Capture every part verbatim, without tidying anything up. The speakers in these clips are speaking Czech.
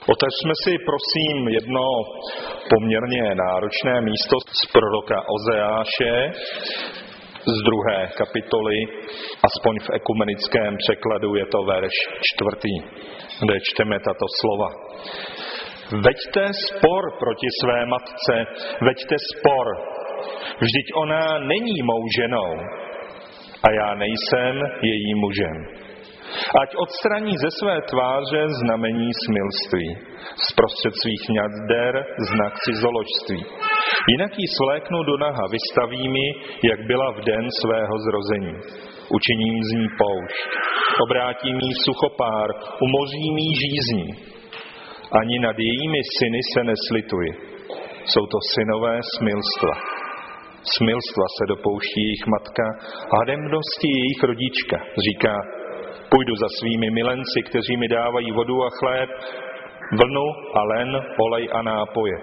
Otevřme si, prosím, jedno poměrně náročné místo z proroka Ozeáše, z druhé kapitoly, aspoň v ekumenickém překladu je to verš čtvrtý, kde čteme tato slova. Veďte spor proti své matce, veďte spor, vždyť ona není mou ženou a já nejsem jejím mužem. Ať odstraní ze své tváře znamení smilství, zprostřed svých ňader znak cizoložství. Jinak jí svléknu do naha, vystavím ji, jak byla v den svého zrození. Učiním z ní poušť, obrátím jí suchopár, umořím jí žízní. Ani nad jejími syny se neslituji. Jsou to synové smilstva. Smilstva se dopouští jejich matka a hademnosti jejich rodička. Říká, půjdu za svými milenci, kteří mi dávají vodu a chléb, vlnu a len, olej a nápoje.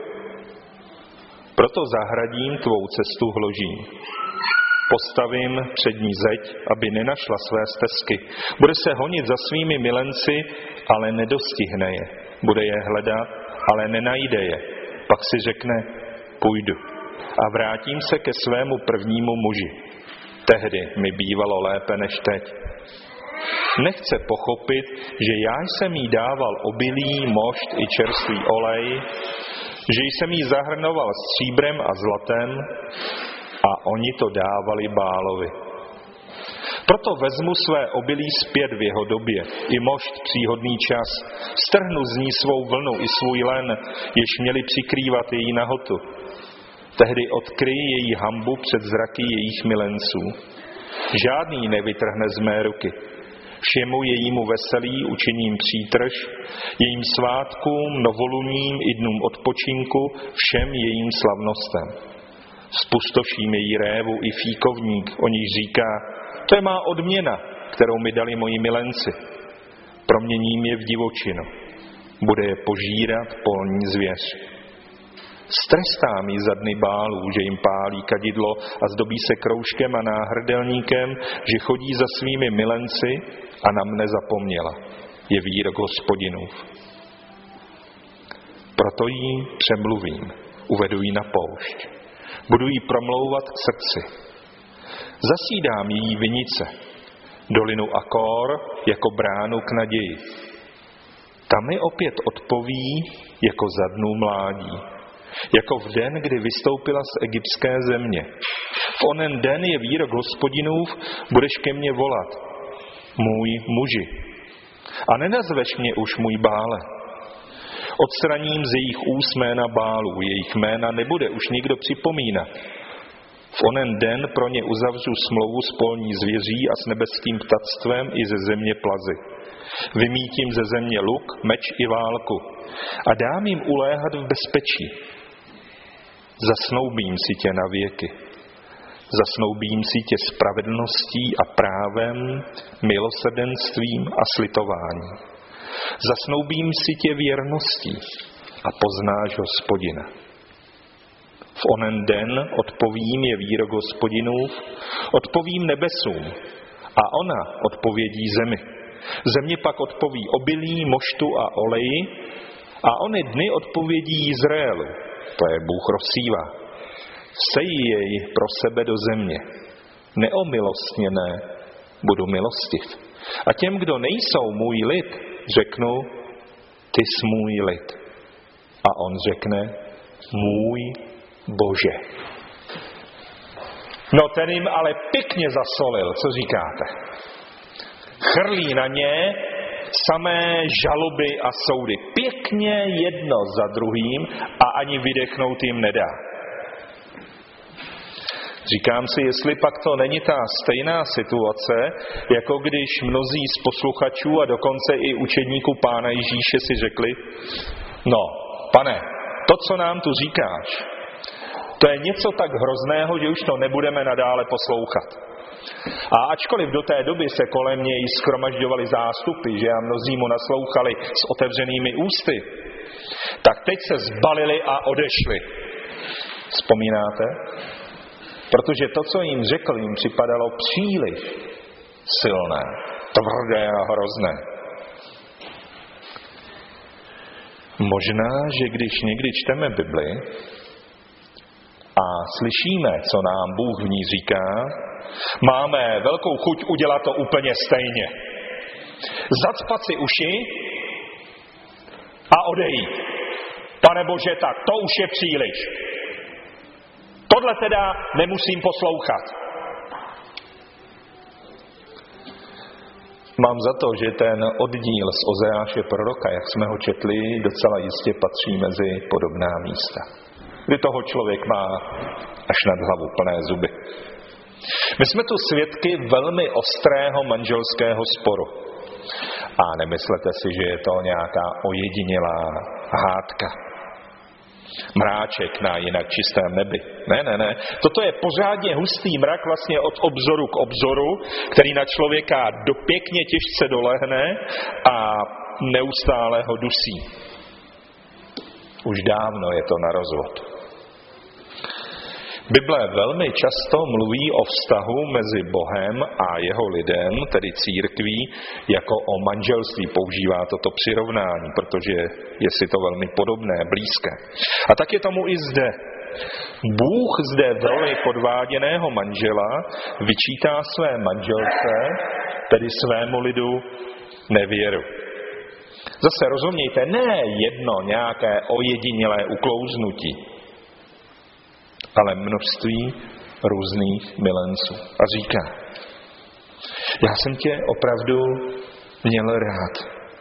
Proto zahradím tvou cestu hložím. Postavím před ní zeď, aby nenašla své stezky. Bude se honit za svými milenci, ale nedostihne je. Bude je hledat, ale nenajde je. Pak si řekne, půjdu a vrátím se ke svému prvnímu muži. Tehdy mi bývalo lépe než teď. Nechce pochopit, že já jsem jí dával obilí, mošt i čerstvý olej, že jsem jí zahrnoval stříbrem a zlatem a oni to dávali Bálovi. Proto vezmu své obilí zpět v jeho době, i mošt příhodný čas, strhnu z ní svou vlnu i svůj len, jež měli přikrývat její nahotu. Tehdy odkryji její hanbu před zraky jejich milenců. Žádný nevytrhne z mé ruky. Všemu jejímu veselí učiním přítrž, jejím svátkům, novoluním i dnům odpočinku, všem jejím slavnostem. Spustoším její révu i fíkovník, o nich říká, to je má odměna, kterou mi dali moji milenci. Proměním je v divočinu. Bude je požírat polní zvěř. Strestám jí za dny Bálů, že jim pálí kadidlo a zdobí se kroužkem a náhrdelníkem, že chodí za svými milenci a na mne zapomněla. Je výrok Hospodinův. Proto jí přemluvím, uvedu jí na poušť. Budu jí promlouvat k srdci. Zasídám její vinice, dolinu Akor jako bránu k naději. Tam mi opět odpoví jako za dnů mládí. Jako v den, kdy vystoupila z egyptské země. V onen den je výrok Hospodinův, budeš ke mně volat, můj muži. A nenazveš mě už můj Bále. Odstraním z jejich úst jména Bálů, jejich jména nebude už nikdo připomínat. V onen den pro ně uzavřu smlouvu s polní zvěří a s nebeským ptactvem i ze země plazy. Vymítím ze země luk, meč i válku a dám jim uléhat v bezpečí. Zasnoubím si tě na věky. Zasnoubím si tě spravedlností a právem, milosrdenstvím a slitováním. Zasnoubím si tě věrností a poznáš Hospodina. V onen den odpovím je výrok Hospodinův, odpovím nebesům a ona odpovědí zemi. Země pak odpoví obilí, moštu a oleji a ony dny odpovědí Izraelu. To je Bůh rozsívá. Sejí jej pro sebe do země. Neomilostněné budu milostiv. A těm, kdo nejsou můj lid, řeknu, ty jsi můj lid. A on řekne, můj Bože. No ten jim ale pěkně zasolil, co říkáte? Chrlí na ně samé žaloby a soudy. Pěkně jedno za druhým a ani vydechnout jim nedá. Říkám si, jestli pak to není ta stejná situace, jako když mnozí z posluchačů a dokonce i učedníků Pána Ježíše si řekli, no, pane, to, co nám tu říkáš, to je něco tak hrozného, že už to nebudeme nadále poslouchat. A ačkoliv do té doby se kolem něj shromažďovali zástupy, že a mnozí mu naslouchali s otevřenými ústy, tak teď se zbalili a odešli. Vzpomínáte? Protože to, co jim řekl, jim připadalo příliš silné, tvrdé a hrozné. Možná, že když někdy čteme Bibli a slyšíme, co nám Bůh v ní říká, máme velkou chuť udělat to úplně stejně. Zacpat si uši a odejít. Pane Bože, tak to už je příliš. Tohle teda nemusím poslouchat. Mám za to, že ten oddíl z Ozeáše proroka, jak jsme ho četli, docela jistě patří mezi podobná místa, kdy toho člověk má až nad hlavu plné zuby. My jsme tu svědky velmi ostrého manželského sporu. A nemyslete si, že je to nějaká ojedinělá hádka. Mráček na jinak čistém nebi. Ne, ne, ne. Toto je pořádně hustý mrak vlastně od obzoru k obzoru, který na člověka dopěkně těžce dolehne a neustále ho dusí. Už dávno je to na rozvod. Bible velmi často mluví o vztahu mezi Bohem a jeho lidem, tedy církví, jako o manželství. Používá toto přirovnání, protože je si to velmi podobné, blízké. A tak je tomu i zde. Bůh zde v roli podváděného manžela vyčítá své manželce, tedy svému lidu, nevěru. Zase rozumějte, ne jedno nějaké ojedinělé uklouznutí, ale množství různých milenců. A říká, já jsem tě opravdu měl rád.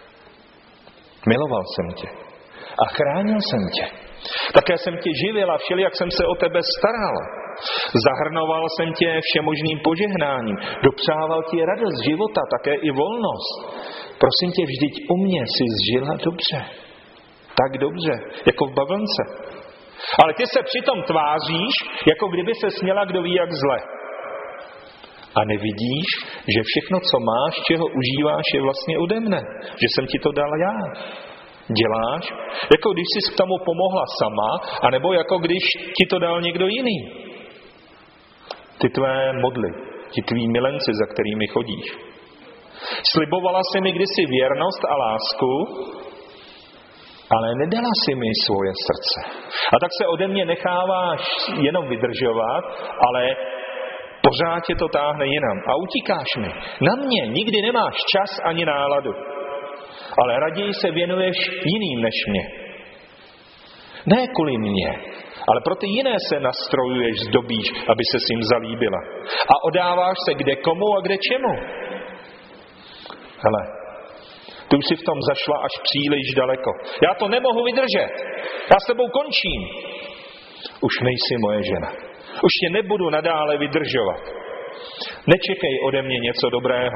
Miloval jsem tě a chránil jsem tě. Také jsem tě živil a všelijak jsem se o tebe staral. Zahrnoval jsem tě všemožným požehnáním. Dopřával ti radost života, také i volnost. Prosím tě, vždyť u mě jsi zžila dobře. Tak dobře, jako v bavlnce. Ale ty se přitom tváříš, jako kdyby se směla kdo ví jak zle. A nevidíš, že všechno, co máš, čeho užíváš, je vlastně ode mne. Že jsem ti to dal já. Děláš, jako když jsi k tomu pomohla sama, anebo jako když ti to dal někdo jiný. Ty tvé modly, ti tví milenci, za kterými chodíš. Slibovala jsi mi kdysi věrnost a lásku, ale nedala si mi svoje srdce. A tak se ode mě necháváš jenom vydržovat, ale pořád tě to táhne jinam. A utíkáš mi. Na mě nikdy nemáš čas ani náladu. Ale raději se věnuješ jiným než mě. Ne kvůli mně, ale pro ty jiné se nastrojuješ, zdobíš, aby se s jim zalíbila. A odáváš se kde komu a kde čemu. Hele, ty už si v tom zašla až příliš daleko. Já to nemohu vydržet. Já s tebou končím. Už nejsi moje žena. Už tě nebudu nadále vydržovat. Nečekej ode mě něco dobrého.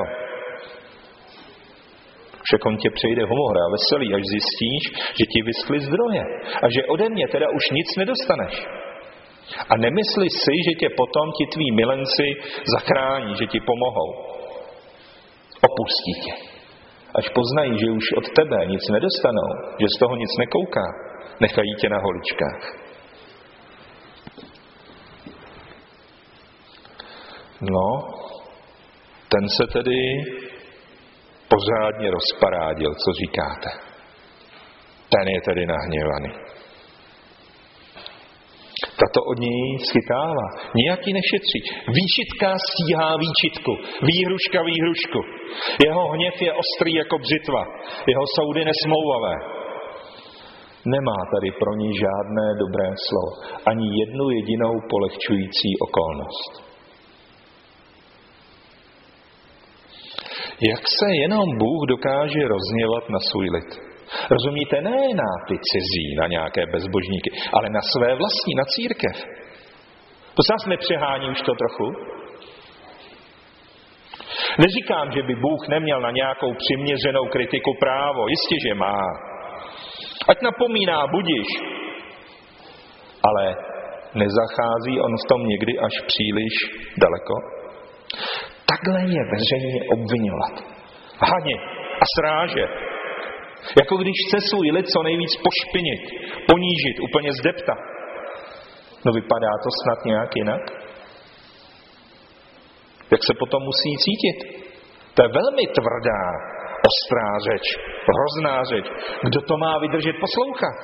Však on tě přejde humor a veselý, až zjistíš, že ti vyschly zdroje a že ode mě teda už nic nedostaneš. A nemysli si, že tě potom ti tví milenci zachrání, že ti pomohou. Opustí tě. Až poznají, že už od tebe nic nedostanou, že z toho nic nekouká, nechají tě na holičkách. No, ten se tedy pořádně rozparádil, co říkáte. Ten je tedy nahněvaný. Tato od něj schytává. Nijaký nešetří. Výčitka stíhá výčitku. Výhruška výhrušku. Jeho hněv je ostrý jako břitva. Jeho soudy nesmlouvavé. Nemá tady pro ní žádné dobré slovo. Ani jednu jedinou polehčující okolnost. Jak se jenom Bůh dokáže rozhněvat na svůj lid. Rozumíte, ne na ty cizí, na nějaké bezbožníky, ale na své vlastní, na církev. To se nás nepřehání už to trochu? Neříkám, že by Bůh neměl na nějakou přiměřenou kritiku právo. Jistě, že má. Ať napomíná, budiš. Ale nezachází on v tom někdy až příliš daleko? Takhle je veřejně obvinovat. Hanit a srážet. Jako když chce svůj lid co nejvíc pošpinit, ponížit, úplně zdeptat. No vypadá to snad nějak jinak? Jak se potom musí cítit? To je velmi tvrdá ostrá řeč, hrozná řeč. Kdo to má vydržet poslouchat?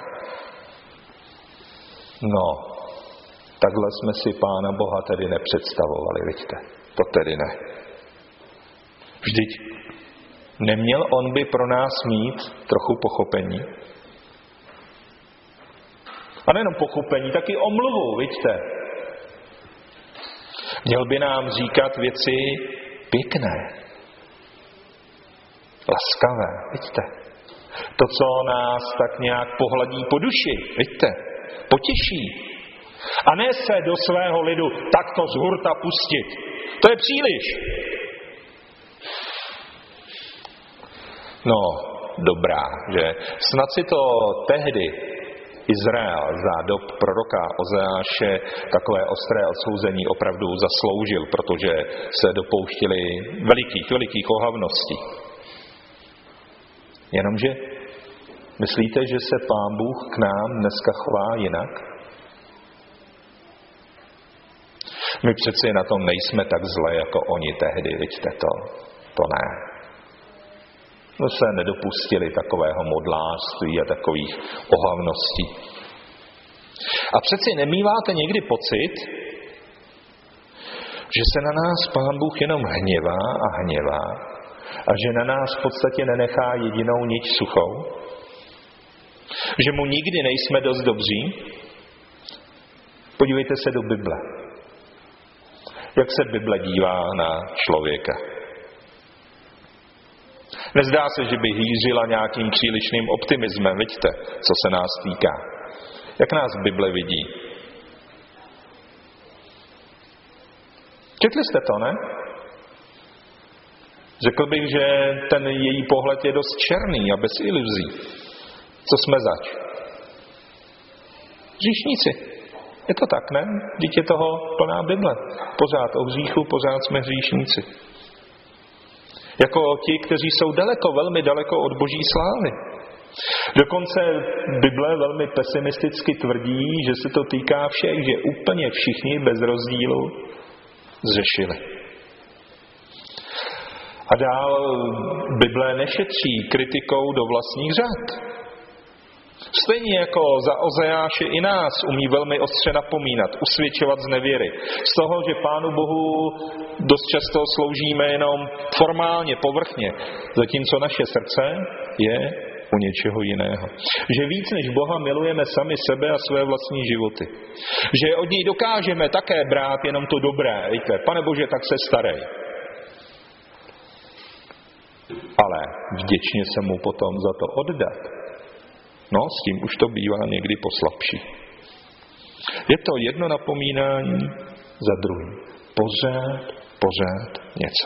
No, takhle jsme si Pána Boha tedy nepředstavovali, vidíte. To tedy ne. Vždyť neměl on by pro nás mít trochu pochopení? A nejenom pochopení, taky omluvu, vidíte. Měl by nám říkat věci pěkné, laskavé, vidíte. To, co nás tak nějak pohladí po duši, vidíte, potěší. A ne se do svého lidu takto z hurta pustit. To je příliš. No, dobrá, že snad si to tehdy Izrael za dob proroka Ozeáše takové ostré odsouzení opravdu zasloužil, protože se dopouštili velikých, velikých ohavností. Jenomže myslíte, že se Pán Bůh k nám dneska chová jinak? My přeci na tom nejsme tak zle, jako oni tehdy, vidíte to? To ne. No se nedopustili takového modlářství a takových ohavností. A přeci nemýváte někdy pocit, že se na nás Pán Bůh jenom hněvá a hněvá a že na nás v podstatě nenechá jedinou niť suchou? Že mu nikdy nejsme dost dobří? Podívejte se do Bible. Jak se Bible dívá na člověka? Nezdá se, že by hýřila nějakým přílišným optimismem, vidíte, co se nás týká. Jak nás Bible vidí? Četli jste to, ne? Řekl bych, že ten její pohled je dost černý a bez iluzí. Co jsme zač? Hříšníci. Je to tak, ne? Vždyť je toho plná Bible. Pořád o hříchu, pořád jsme hříšníci. Jako ti, kteří jsou daleko, velmi daleko od boží slávy. Dokonce Bible velmi pesimisticky tvrdí, že se to týká všech, že úplně všichni bez rozdílu zřešili. A dál Bible nešetří kritikou do vlastních řad. Stejně jako za Ozeáše i nás umí velmi ostře napomínat, usvědčovat z nevěry. Z toho, že Pánu Bohu dost často sloužíme jenom formálně, povrchně, zatímco naše srdce je u něčeho jiného. Že víc než Boha milujeme sami sebe a své vlastní životy. Že od něj dokážeme také brát jenom to dobré. Víte, Pane Bože, tak se starej. Ale vděčně se mu potom za to oddat. No, s tím už to bývá někdy poslabší. Je to jedno napomínání za druhým. Pořád, pořád něco.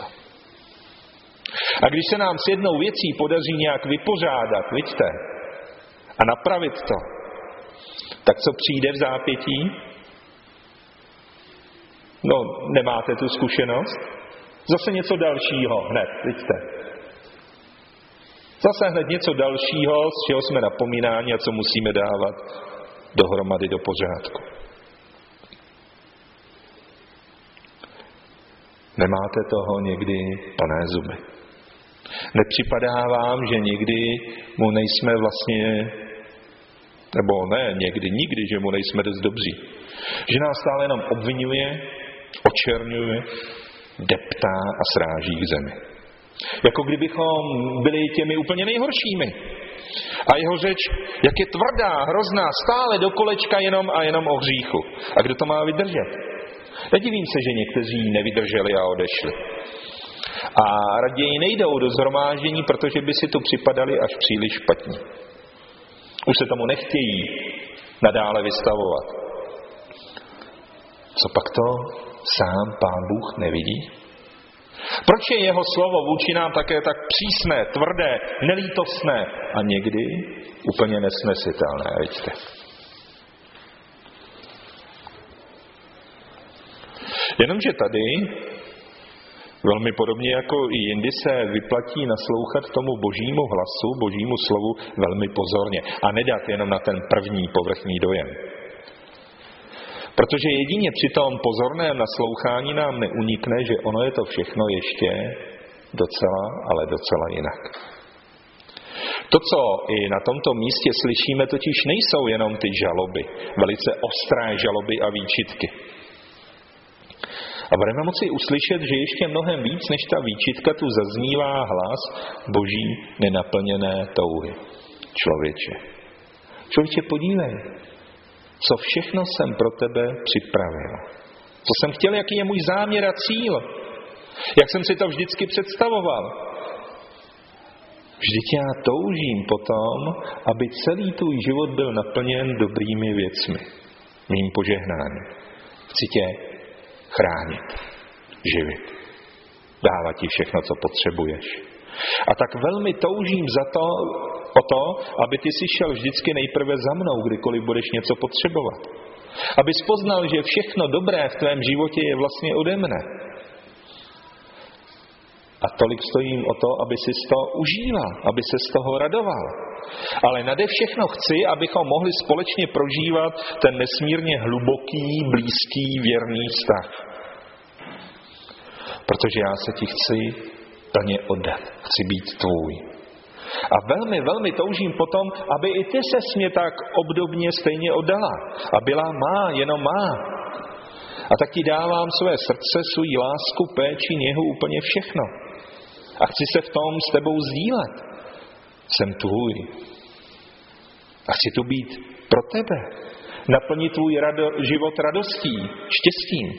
A když se nám s jednou věcí podaří nějak vypořádat, vidíte, a napravit to, tak co přijde v zápětí? No, nemáte tu zkušenost? Zase něco dalšího hned, vidíte. Zase hned něco dalšího, z čeho jsme napomínáni a co musíme dávat dohromady do pořádku. Nemáte toho někdy plné zuby. Nepřipadá vám, že někdy mu nejsme vlastně, nebo ne, někdy, nikdy, že mu nejsme dost dobří. Že nás stále jenom obvinuje, očerňuje, deptá a sráží k zemi. Jako kdybychom byli těmi úplně nejhoršími. A jeho řeč, jak je tvrdá, hrozná, stále do kolečka jenom a jenom o hříchu. A kdo to má vydržet? Nedivím se, že někteří nevydrželi a odešli. A raději nejdou do shromáždění, protože by si tu připadali až příliš špatní. Už se tomu nechtějí nadále vystavovat. Co pak to sám Pán Bůh nevidí? Proč je jeho slovo vůči nám také tak přísné, tvrdé, nelítostné a někdy úplně nesnesitelné, vidíte? Jenomže tady, velmi podobně jako i jindy, se vyplatí naslouchat tomu božímu hlasu, božímu slovu velmi pozorně a nedat jenom na ten první povrchní dojem. Protože jedině při tom pozorném naslouchání nám neunikne, že ono je to všechno ještě docela, ale docela jinak. To, co i na tomto místě slyšíme, totiž nejsou jenom ty žaloby, velice ostré žaloby a výčitky. A budeme moci uslyšet, že ještě mnohem víc než ta výčitka tu zaznívá hlas Boží nenaplněné touhy. Člověče, člověče, podívej, co všechno jsem pro tebe připravil. Co jsem chtěl, jaký je můj záměr a cíl. Jak jsem si to vždycky představoval. Vždyť já toužím potom, aby celý tvůj život byl naplněn dobrými věcmi. Mým požehnáním. Chci tě chránit, živit, dávat ti všechno, co potřebuješ. A tak velmi toužím za to, o to, aby ty si šel vždycky nejprve za mnou, kdykoliv budeš něco potřebovat. Abys poznal, že všechno dobré v tvém životě je vlastně ode mne. A tolik stojím o to, aby si z toho užíval, aby se z toho radoval. Ale nade všechno chci, abychom mohli společně prožívat ten nesmírně hluboký, blízký, věrný vztah. Protože já se ti chci plně oddat. Chci být tvůj. A velmi, velmi toužím potom, aby i ty ses mě tak obdobně stejně oddala. A byla má, jenom má. A tak ti dávám své srdce, svou lásku, péči, něhu, úplně všechno. A chci se v tom s tebou sdílet. Jsem tvůj. A chci tu být pro tebe. Naplnit tvůj rado, život radostí, štěstím.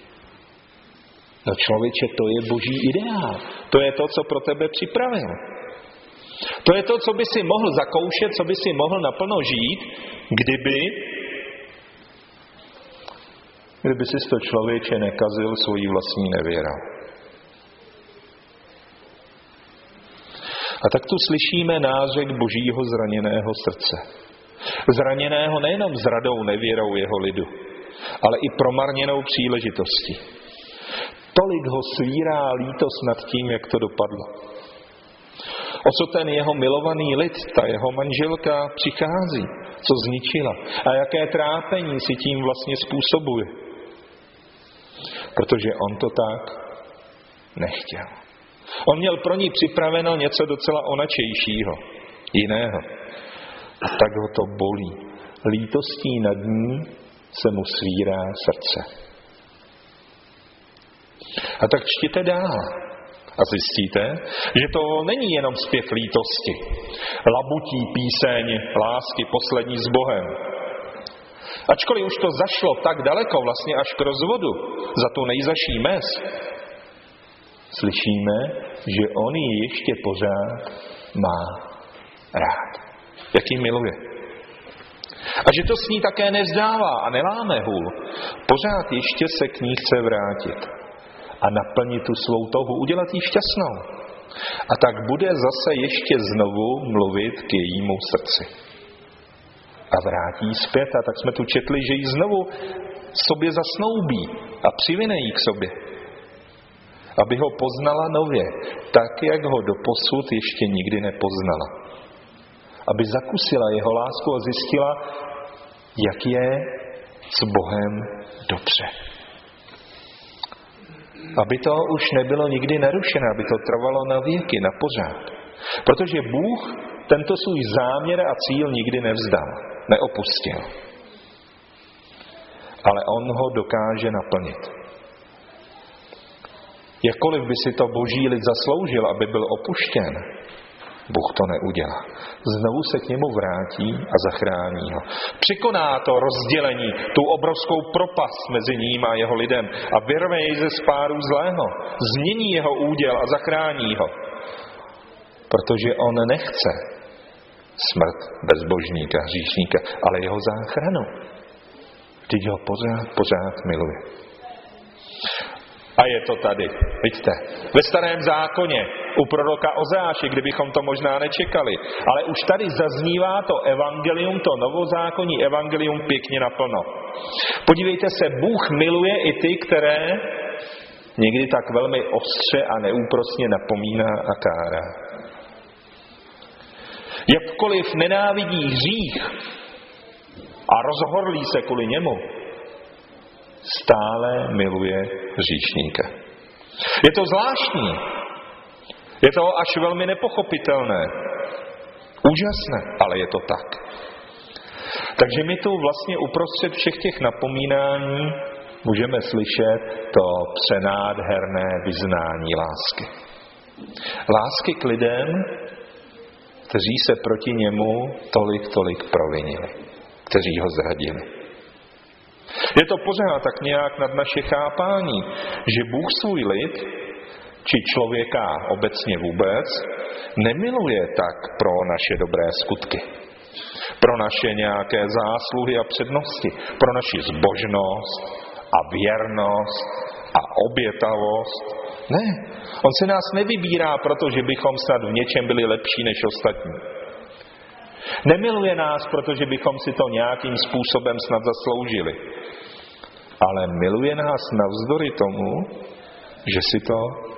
No člověče, to je Boží ideál. To je to, co pro tebe připravil. To je to, co by si mohl zakoušet, co by si mohl naplno žít, kdyby kdyby si to člověče nekazil svojí vlastní nevěrou. A tak tu slyšíme nářek Božího zraněného srdce. Zraněného nejenom zradou, nevěrou jeho lidu, ale i promarněnou příležitostí. Tolik ho svírá lítost nad tím, jak to dopadlo. O co ten jeho milovaný lid, ta jeho manželka přichází, co zničila a jaké trápení si tím vlastně způsobuje. Protože on to tak nechtěl. On měl pro ní připraveno něco docela onačejšího, jiného. A tak ho to bolí. Lítostí nad ní se mu svírá srdce. A tak čtěte dál. A zjistíte, že to není jenom zpěv lítosti, labutí píseň lásky poslední s Bohem. Ačkoliv už to zašlo tak daleko, vlastně až k rozvodu, za tu nejzaší mez, slyšíme, že on ji ještě pořád má rád. Jak ji miluje. A že to s ní také nevzdává a neláme hůl. Pořád ještě se k ní chce vrátit. A naplnit tu svou touhu, udělat jí šťastnou. A tak bude zase ještě znovu mluvit k jejímu srdci. A vrátí zpět, a tak jsme tu četli, že ji znovu sobě zasnoubí a přivine jí k sobě. Aby ho poznala nově, tak, jak ho doposud ještě nikdy nepoznala. Aby zakusila jeho lásku a zjistila, jak je s Bohem dobře. Aby to už nebylo nikdy narušené, aby to trvalo na věky, na pořád. Protože Bůh tento svůj záměr a cíl nikdy nevzdal, neopustil. Ale on ho dokáže naplnit. Jakkoliv by si to Boží lid zasloužil, aby byl opuštěn, Bůh to neudělá. Znovu se k němu vrátí a zachrání ho. Překoná to rozdělení, tu obrovskou propast mezi ním a jeho lidem a vyrve jej ze spáru zlého. Změní jeho úděl a zachrání ho. Protože on nechce smrt bezbožníka, hříšníka, ale jeho záchranu. Vždyť ho pořád, pořád miluje. A je to tady, vidíte, ve Starém zákoně, u proroka Ozeáše, kdybychom to možná nečekali, ale už tady zaznívá to evangelium, to novozákonní evangelium pěkně naplno. Podívejte se, Bůh miluje i ty, které někdy tak velmi ostře a neúprosně napomíná a kárá. Jakkoliv nenávidí hřích a rozhorlí se kvůli němu, stále miluje hříšníka. Je to zvláštní. Je to až velmi nepochopitelné. Úžasné, ale je to tak. Takže my tu vlastně uprostřed všech těch napomínání můžeme slyšet to přenádherné vyznání lásky. Lásky k lidem, kteří se proti němu tolik, tolik provinili, kteří ho zradili. Je to pořád tak nějak nad naše chápání, že Bůh svůj lid, či člověka obecně vůbec, nemiluje tak pro naše dobré skutky, pro naše nějaké zásluhy a přednosti, pro naši zbožnost a věrnost a obětavost. Ne, on se nás nevybírá proto, že bychom snad v něčem byli lepší než ostatní. Nemiluje nás, protože bychom si to nějakým způsobem snad zasloužili. Ale miluje nás navzdory tomu, že si to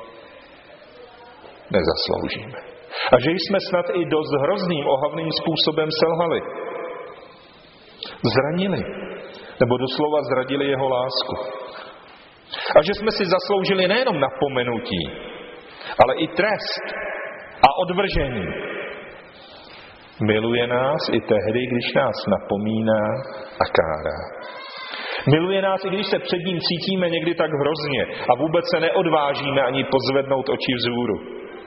nezasloužíme. A že jsme snad i dost hrozným, ohavným způsobem selhali. Zranili. Nebo doslova zradili jeho lásku. A že jsme si zasloužili nejenom napomenutí, ale i trest a odvržení. Miluje nás i tehdy, když nás napomíná a kárá. Miluje nás, i když se před ním cítíme někdy tak hrozně a vůbec se neodvážíme ani pozvednout oči vzhůru.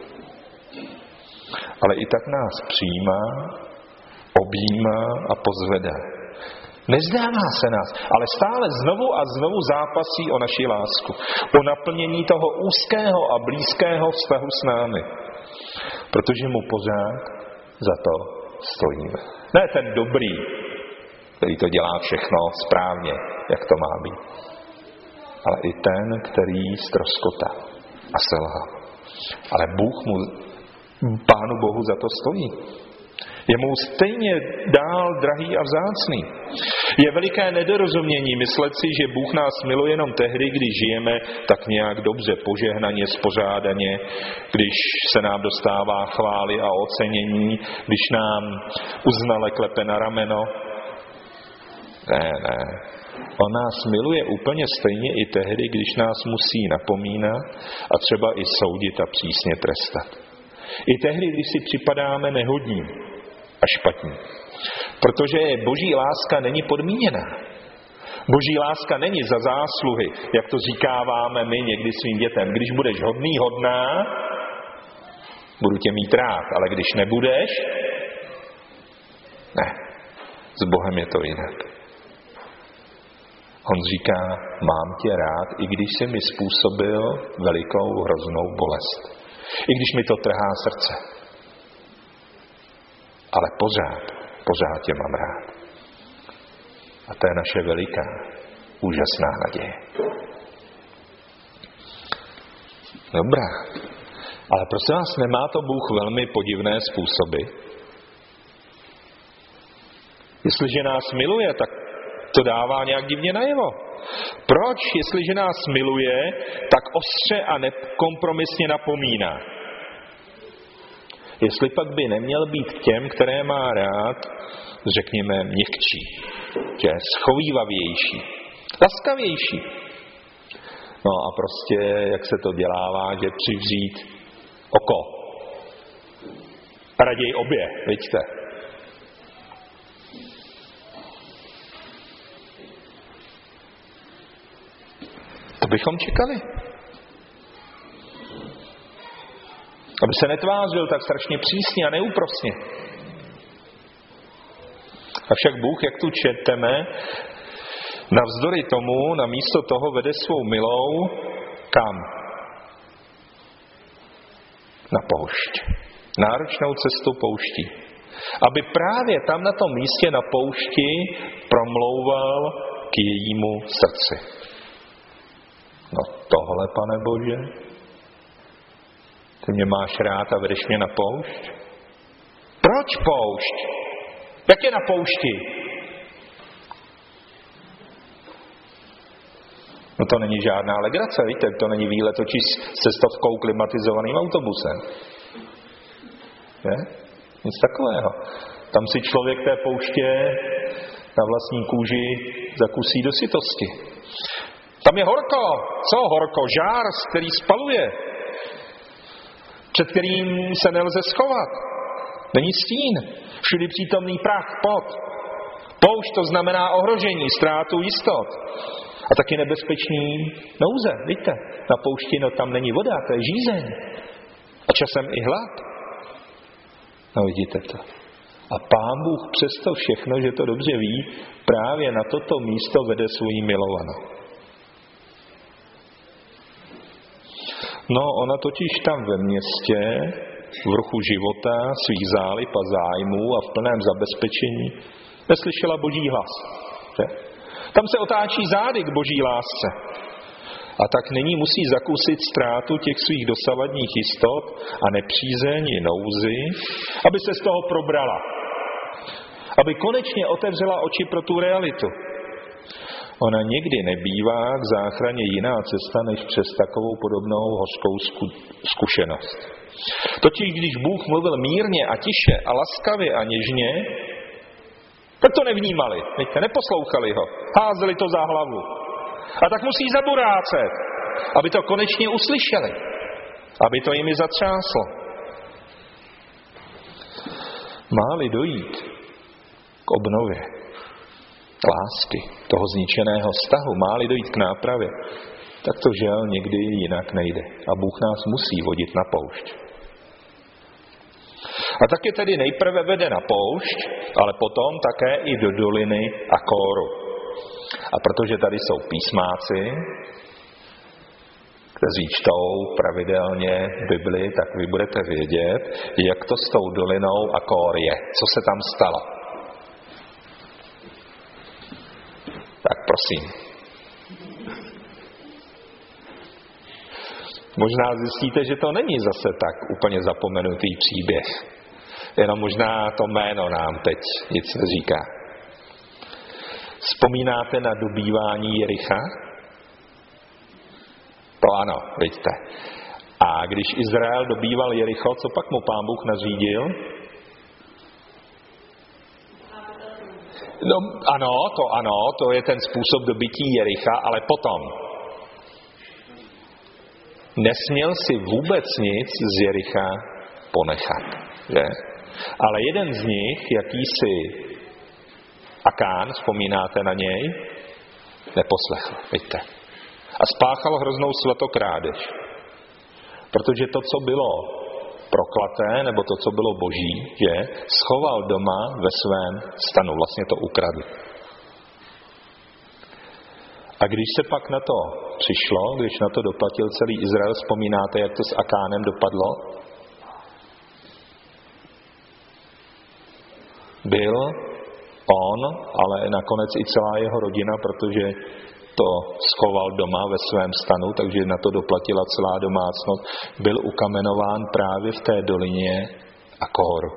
Ale i tak nás přijímá, objímá a pozvedá. Nezdává se nás, ale stále znovu a znovu zápasí o naši lásku. O naplnění toho úzkého a blízkého vztahu s námi. Protože mu pořád za to stojíme. Ne ten dobrý, který to dělá všechno správně, jak to má být. Ale i ten, který ztroskotá a selhal. Ale Bůh mu, Pánu Bohu za to stojí. Je mu stejně dál drahý a vzácný. Je veliké nedorozumění myslet si, že Bůh nás miluje jenom tehdy, když žijeme tak nějak dobře, požehnaně, spořádaně, když se nám dostává chvály a ocenění, když nám uznale klepe na rameno. Ne, ne. On nás miluje úplně stejně i tehdy, když nás musí napomínat a třeba i soudit a přísně trestat. I tehdy, když si připadáme nehodní a špatní. Protože boží láska není podmíněná. Boží láska není za zásluhy, jak to říkáváme my někdy svým dětem. Když budeš hodný, hodná, budu tě mít rád, ale když nebudeš, ne. S Bohem je to jinak. On říká, mám tě rád, i když jsi mi způsobil velikou hroznou bolest. I když mi to trhá srdce. Ale pořád, pořád tě mám rád. A to je naše veliká, úžasná naděje. Dobrá. Ale prosím vás, nemá to Bůh velmi podivné způsoby? Jestliže nás miluje, tak to dává nějak divně najevo. Proč, jestliže nás miluje, tak ostře a nekompromisně napomíná? Jestli pak by neměl být k těm, které má rád, řekněme, měkčí, že schovývavější, laskavější. No a prostě, jak se to dělává, že přivřít oko. Raději obě, vidíte. To bychom čekali. Aby se netvářil tak strašně přísně a neúprosně. Avšak Bůh, jak tu čteme, navzdory tomu, namísto toho vede svou milou kam? Na poušť. Náročnou cestu pouští. Aby právě tam na tom místě na poušti promlouval k jejímu srdci. No tohle, Pane Bože, ty mě máš rád a vedeš mě na poušť? Proč poušť? Jak je na poušti? No to není žádná legrace, víte, to není výlet točí s cestovkou klimatizovaným autobusem. Je? Nic takového. Tam si člověk té pouště na vlastní kůži zakusí do sytosti. Tam je horko. Co horko? Žár, který spaluje. Před kterým se nelze schovat. Není stín. Všudy přítomný prach, pot. Poušť to znamená ohrožení, ztrátu jistot. A taky nebezpečný nouze. Víte, na poušti no, tam není voda, to je žízeň. A časem i hlad. No vidíte to. A Pán Bůh přesto všechno, že to dobře ví, právě na toto místo vede svou milovanou. No, ona totiž tam ve městě, v ruchu života, svých zálib a zájmů a v plném zabezpečení, neslyšela Boží hlas. Že? Tam se otáčí zády k Boží lásce. A tak nyní musí zakusit ztrátu těch svých dosavadních jistot a nepřízeň i nouzy, aby se z toho probrala. Aby konečně otevřela oči pro tu realitu. Ona nikdy nebývá k záchraně jiná cesta, než přes takovou podobnou hořkou zkušenost. Totiž když Bůh mluvil mírně a tiše a laskavě a něžně, tak to nevnímali, neposlouchali ho, házeli to za hlavu. A tak musí zaburácet, aby to konečně uslyšeli, aby to jimi zatřáslo. Má-li dojít k obnově lásky, toho zničeného vztahu, má-li dojít k nápravě, tak to žel někdy jinak nejde. A Bůh nás musí vodit na poušť. A taky tedy nejprve vede na poušť, ale potom také i do doliny Akóru. A protože tady jsou písmáci, kteří čtou pravidelně Bibli, tak vy budete vědět, jak to s tou dolinou Akór je. Co se tam stalo. Tak prosím. Možná zjistíte, že to není zase tak úplně zapomenutý příběh. Jenom možná to jméno nám teď nic neříká. Vzpomínáte na dobývání Jericha? To ano, vidíte. A když Izrael dobýval Jericho, co pak mu Pán Bůh nařídil? No, ano, to ano, to je ten způsob dobytí Jericha, ale potom nesměl si vůbec nic z Jericha ponechat, že? Ale jeden z nich, jakýsi Akán, vzpomínáte na něj, neposlechl, vidíte. A spáchal hroznou svatokrádež. Protože to, co bylo proklaté, nebo to, co bylo boží, že schoval doma ve svém stanu, vlastně to ukradl. A když se pak na to přišlo, když na to doplatil celý Izrael, vzpomínáte, jak to s Akánem dopadlo? Byl on, ale nakonec i celá jeho rodina, protože to schoval doma ve svém stanu, takže na to doplatila celá domácnost, byl ukamenován právě v té dolině Akóru.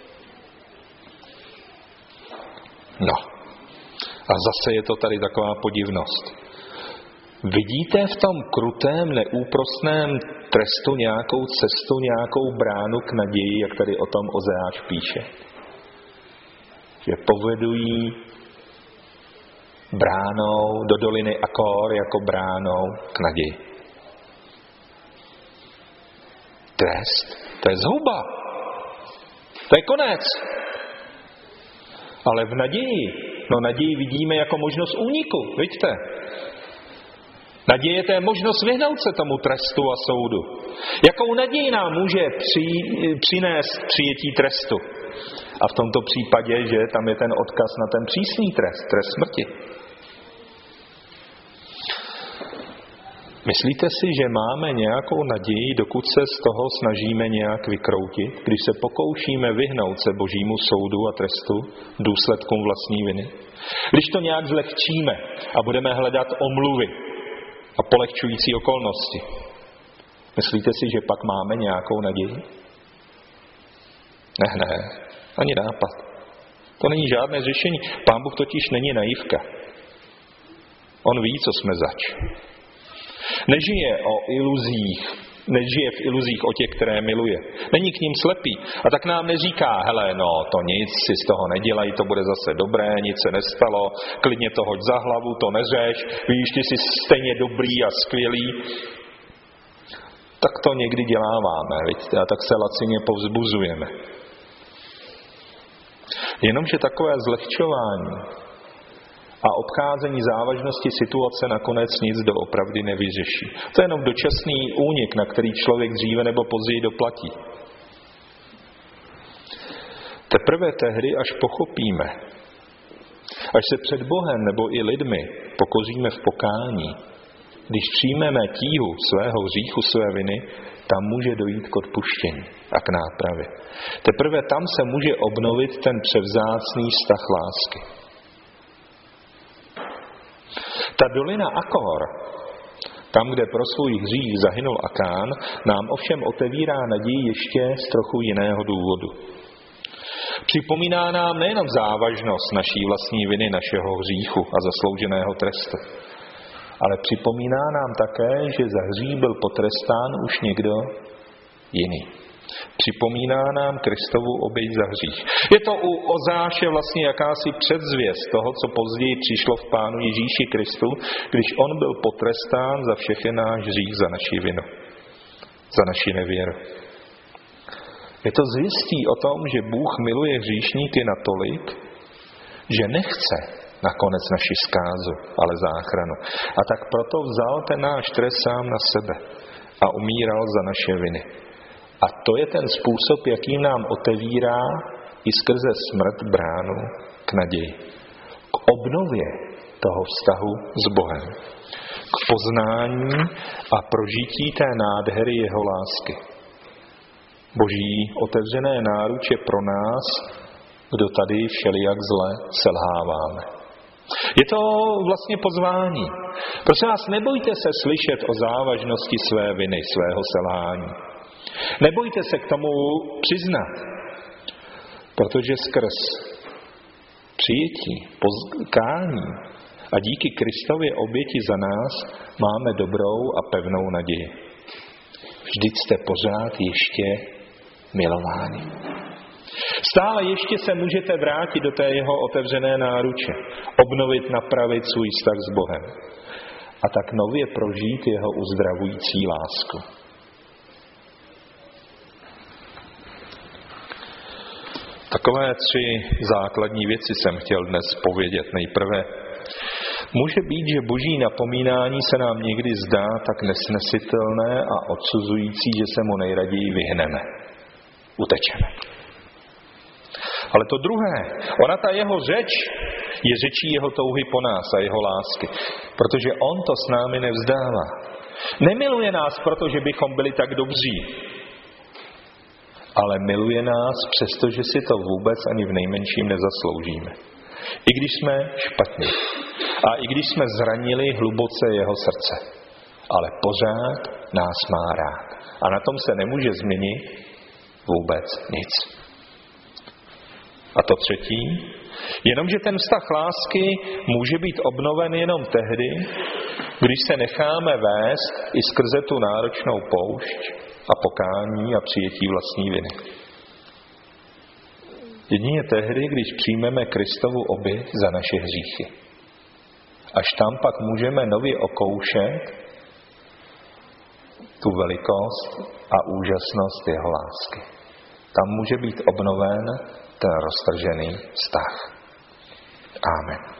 No. A zase je to tady taková podivnost. Vidíte v tom krutém, neúprosném trestu nějakou cestu, nějakou bránu k naději, jak tady o tom Ozeáš píše? Že povedují bránou do doliny Akór jako bránou k naději. Trest, to je zhuba. To je konec. Ale v naději, no naději vidíme jako možnost úniku, vidíte? Naděje to je možnost vyhnout se tomu trestu a soudu. Jakou naději nám může při, přinést přijetí trestu? A v tomto případě, že tam je ten odkaz na ten přísný trest, trest smrti. Myslíte si, že máme nějakou naději, dokud se z toho snažíme nějak vykroutit, když se pokoušíme vyhnout se božímu soudu a trestu důsledkům vlastní viny? Když to nějak zlehčíme a budeme hledat omluvy a polehčující okolnosti, myslíte si, že pak máme nějakou naději? Ne, ne, ani nápad. To není žádné řešení. Pán Bůh totiž není naivka. On ví, co jsme zač. Nežije o iluzích, nežije v iluzích o těch, které miluje. Není k ním slepý. A tak nám neříká, hele, no, to nic, si z toho nedělaj, to bude zase dobré, nic se nestalo, klidně to hoď za hlavu, to neřeš, víš, ty jsi stejně dobrý a skvělý. Tak to někdy děláváme, vidíte, a tak se lacině povzbuzujeme. Jenomže takové zlehčování a obcházení závažnosti situace nakonec nic doopravdy nevyřeší. To je jenom dočasný únik, na který člověk dříve nebo později doplatí. Teprve tehdy, až pochopíme, až se před Bohem nebo i lidmi pokoříme v pokání, když přijmeme tíhu svého hříchu, své viny, tam může dojít k odpuštění a k nápravě. Teprve tam se může obnovit ten převzácný vztah lásky. Ta dolina Akor, tam, kde pro svůj hřích zahynul Akán, nám ovšem otevírá naději ještě z trochu jiného důvodu. Připomíná nám nejenom závažnost naší vlastní viny, našeho hříchu a zaslouženého trestu, ale připomíná nám také, že za hřích byl potrestán už někdo jiný. Připomíná nám Kristovu oběť za hřích. Je to u Ozáše vlastně jakási předzvěst toho, co později přišlo v Pánu Ježíši Kristu, když on byl potrestán za všechny náš hřích, za naši vinu, za naši nevěru. Je to zvěstí o tom, že Bůh miluje hříšníky natolik, že nechce nakonec naši zkázu, ale záchranu. A tak proto vzal ten náš trest sám na sebe a umíral za naše viny. A to je ten způsob, jakým nám otevírá i skrze smrt bránu k naději. K obnově toho vztahu s Bohem. K poznání a prožití té nádhery jeho lásky. Boží otevřené náruče pro nás, kdo tady všelijak zle selháváme. Je to vlastně pozvání. Prosím vás, nebojte se slyšet o závažnosti své viny, svého selhání. Nebojte se k tomu přiznat, protože skrz přijetí, potkání a díky Kristově oběti za nás máme dobrou a pevnou naději. Vždyť jste pořád ještě milováni. Stále ještě se můžete vrátit do té jeho otevřené náruče, obnovit, napravit svůj vztah s Bohem a tak nově prožít jeho uzdravující lásku. Takové tři základní věci jsem chtěl dnes povědět. Nejprve, může být, že boží napomínání se nám někdy zdá tak nesnesitelné a odsuzující, že se mu nejraději vyhneme. Utečeme. Ale to druhé, ona ta jeho řeč je řečí jeho touhy po nás a jeho lásky, protože on to s námi nevzdává. Nemiluje nás, protože bychom byli tak dobří, ale miluje nás, přestože si to vůbec ani v nejmenším nezasloužíme. I když jsme špatní a i když jsme zranili hluboce jeho srdce, ale pořád nás má rád. A na tom se nemůže změnit vůbec nic. A to třetí, jenomže ten vztah lásky může být obnoven jenom tehdy, když se necháme vést i skrze tu náročnou poušť a pokání a přijetí vlastní viny. Jedině tehdy, když přijmeme Kristovu oběť za naše hříchy. Až tam pak můžeme nově okoušet tu velikost a úžasnost jeho lásky. Tam může být obnoven ten roztržený vztah. Amen.